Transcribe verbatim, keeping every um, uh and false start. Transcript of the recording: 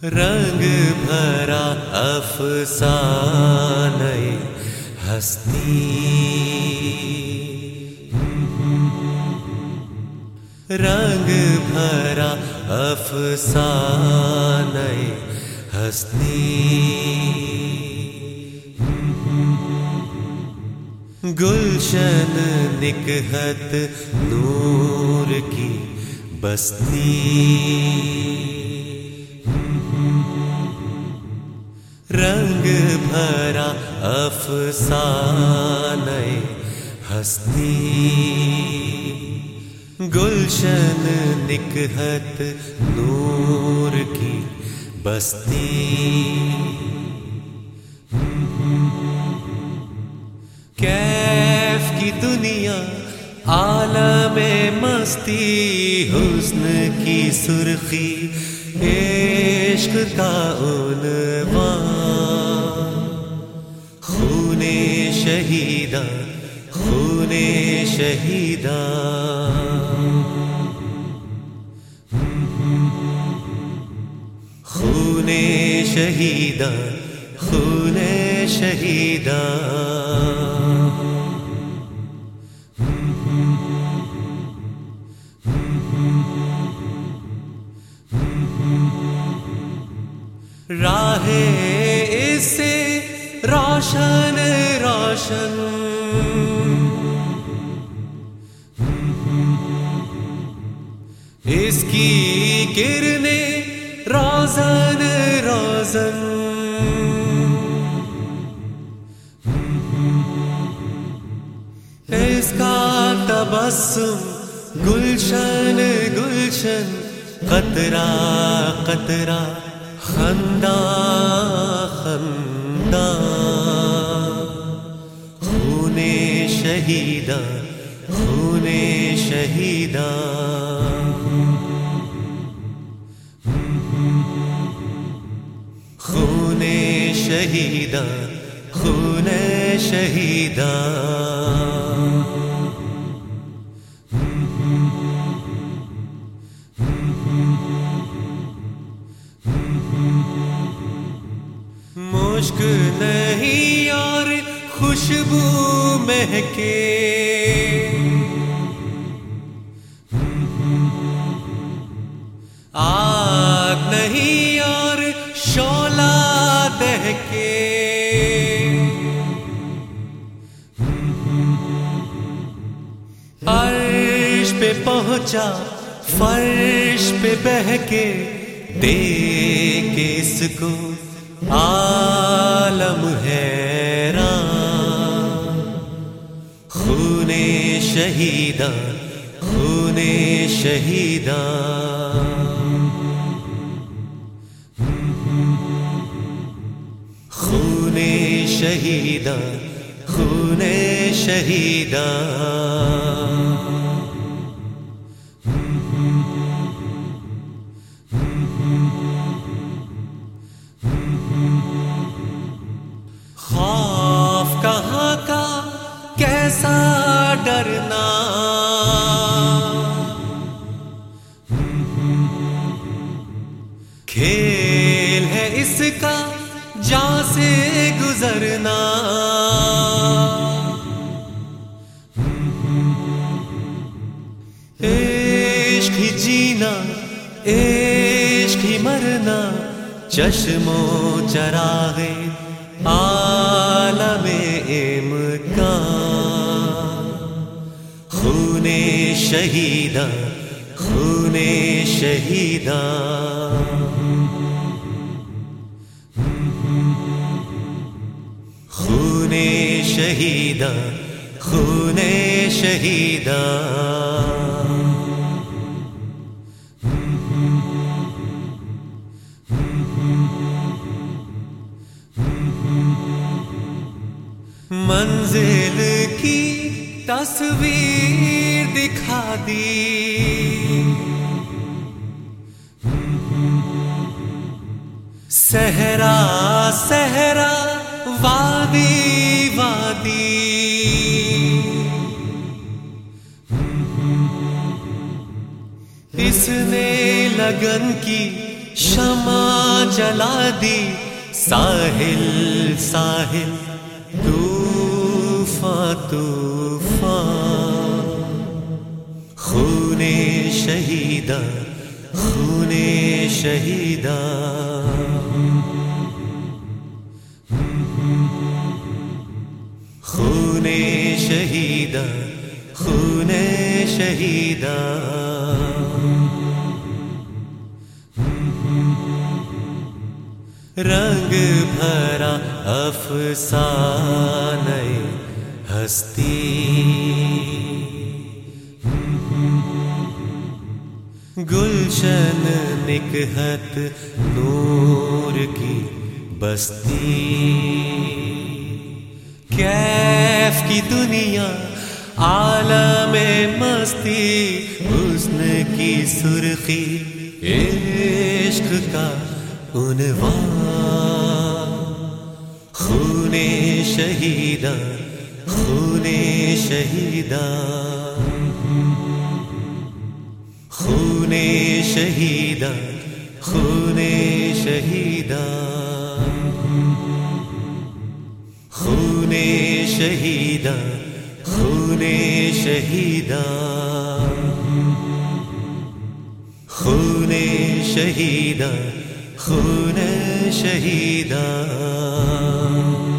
رنگ بھرا افسانۂ ہستی، رنگ بھرا افسانۂ ہستی، گلشن نکہت نور کی بستی، رنگ بھرا افسانۂ ہستی، گلشن نکہت نور کی بستی، کیف کی دنیا عالم مستی، حسن کی سرخی عشق کا عنوان، خون شہیداں خون شہیداں، خون شہیداں خون شہیداں، راہ اس سے روشن روشن، اس کی کرنیں روزن روزن، اس کا تبسم گلشن گلشن، قطرہ قطرہ خنداں خنداں، خون شہیداں خون شہیداں، خون شہیداں خون شہیداں، مشک نہیں اور خوشبو مہکے، آگ نہیں اور شعلہ دہکے، عرش پہ پہنچا فرش پہ بہکے، دیکھ اس کو عالم حیران، خون شہیداں خون شہیداں، خون شہیداں خون شہیداں، خوف کہاں کا کیسا ڈرنا، کھیل ہے اس کا جاں سے گزرنا، عشق ہی جینا عشق ہی مرنا، چشم و چراغ عالم امکان، خون شہیداں خون شہیداں، خون شہیداں خون شہیداں، منزل کی تصویر دکھا دی، صحرا صحرا وادی وادی، اس نے لگن کی شمع جلا دی ساحل ساحل طوفان طوفان خون شہیدہ خون شہیدہ خون شہیدہ خون شہیدہ رنگ بھرا افسانہ ہستی گلشن نکہت نور کی بستی کیف کی دنیا عالم مستی حسن کی سرخی عشق کا عنوان خون شہیدہ خون شہیدہ خون شہیدہ خون شہیدہ خون شہیدہ خون شہیدہ خون شہیدہ خون شہیدہ